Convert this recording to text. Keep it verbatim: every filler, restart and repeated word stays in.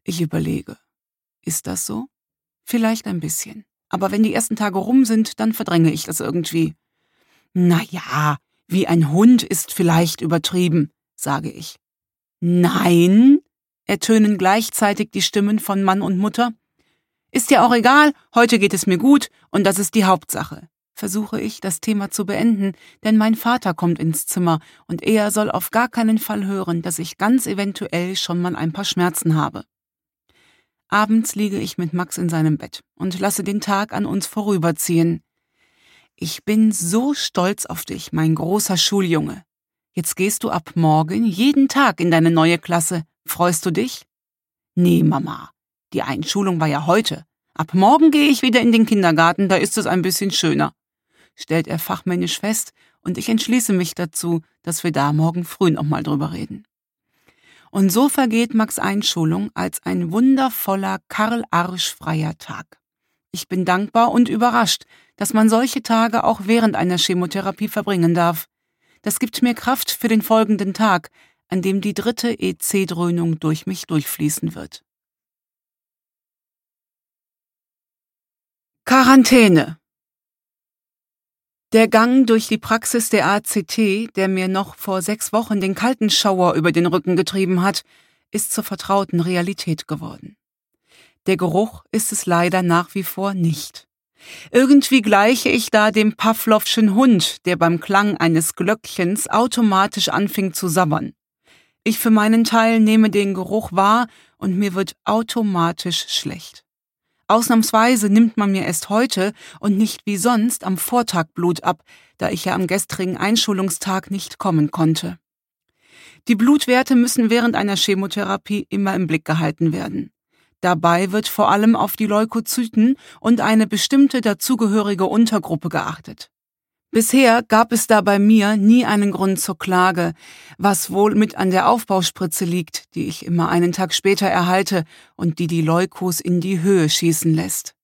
Ich überlege. Ist das so? Vielleicht ein bisschen. Aber wenn die ersten Tage rum sind, dann verdränge ich das irgendwie. Na ja, wie ein Hund ist vielleicht übertrieben, sage ich. Nein, ertönen gleichzeitig die Stimmen von Mann und Mutter. Ist ja auch egal, heute geht es mir gut und das ist die Hauptsache. Versuche ich, das Thema zu beenden, denn mein Vater kommt ins Zimmer und er soll auf gar keinen Fall hören, dass ich ganz eventuell schon mal ein paar Schmerzen habe. Abends liege ich mit Max in seinem Bett und lasse den Tag an uns vorüberziehen. Ich bin so stolz auf dich, mein großer Schuljunge. Jetzt gehst du ab morgen jeden Tag in deine neue Klasse. Freust du dich? Nee, Mama, die Einschulung war ja heute. Ab morgen gehe ich wieder in den Kindergarten, da ist es ein bisschen schöner, stellt er fachmännisch fest, und ich entschließe mich dazu, dass wir da morgen früh noch mal drüber reden. Und so vergeht Max' Einschulung als ein wundervoller, karl-arschfreier Tag. Ich bin dankbar und überrascht, dass man solche Tage auch während einer Chemotherapie verbringen darf. Das gibt mir Kraft für den folgenden Tag, an dem die dritte E C-Dröhnung durch mich durchfließen wird. Quarantäne. Der Gang durch die Praxis der A C T, der mir noch vor sechs Wochen den kalten Schauer über den Rücken getrieben hat, ist zur vertrauten Realität geworden. Der Geruch ist es leider nach wie vor nicht. Irgendwie gleiche ich da dem Pawlowschen Hund, der beim Klang eines Glöckchens automatisch anfing zu sabbern. Ich für meinen Teil nehme den Geruch wahr und mir wird automatisch schlecht. Ausnahmsweise nimmt man mir erst heute und nicht wie sonst am Vortag Blut ab, da ich ja am gestrigen Einschulungstag nicht kommen konnte. Die Blutwerte müssen während einer Chemotherapie immer im Blick gehalten werden. Dabei wird vor allem auf die Leukozyten und eine bestimmte dazugehörige Untergruppe geachtet. Bisher gab es da bei mir nie einen Grund zur Klage, was wohl mit an der Aufbauspritze liegt, die ich immer einen Tag später erhalte und die die Leukos in die Höhe schießen lässt.